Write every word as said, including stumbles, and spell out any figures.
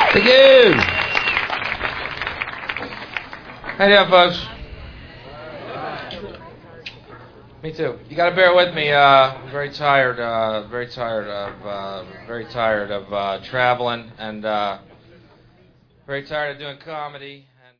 Thank you. How you doing, folks? Me too. You got to bear with me. Uh, I'm very tired. Uh, very tired of. Uh, very tired of uh, traveling and uh, very tired of doing comedy.